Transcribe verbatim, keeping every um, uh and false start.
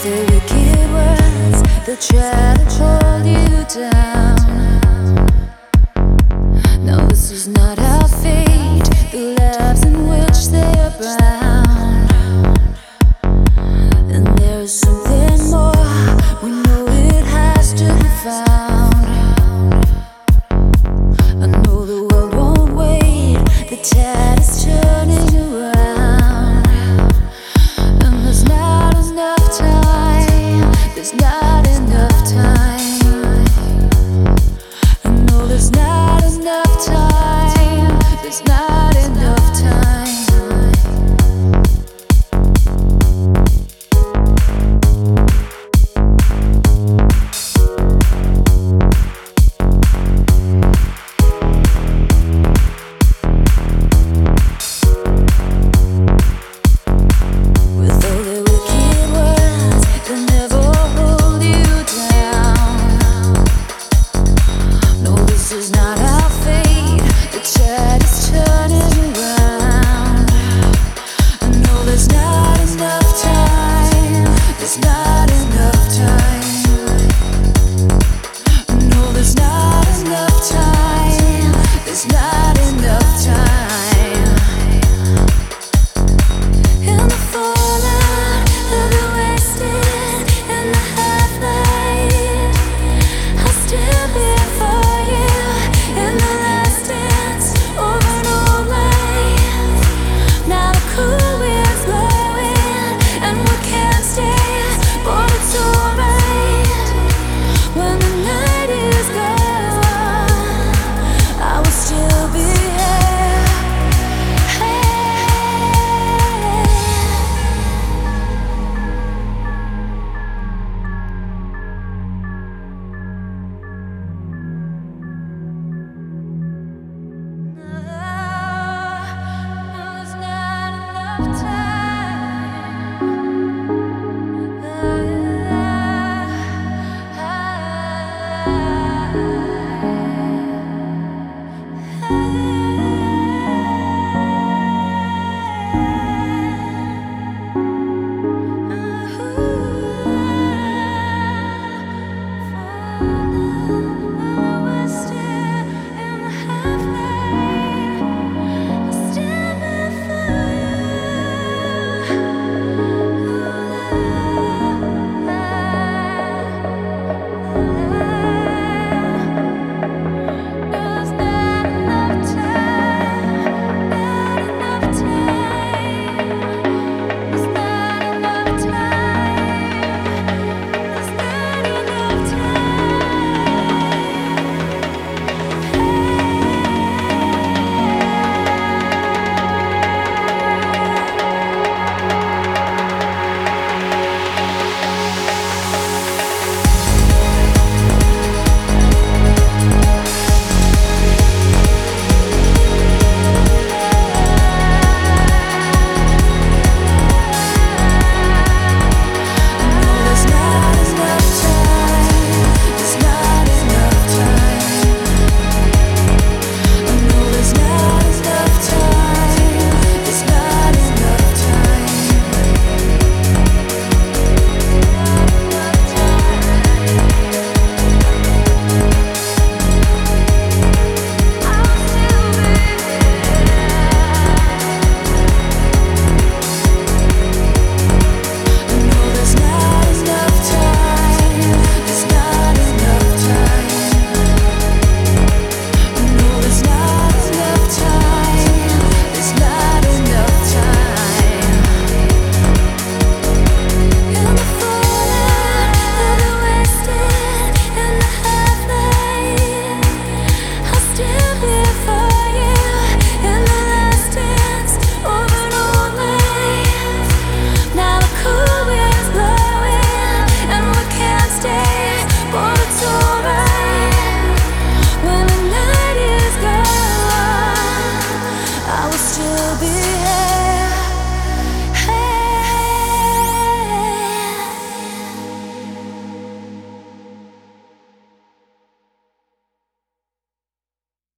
the wicked words that try to hold you down. No, this is not our fate, the lives in which they are bound. And there is something more, we know it has to be found. I know the world won't wait, the tide is turning around. And there's not enough time, there's not enough time. I know there's not enough time, there's not enough time. Time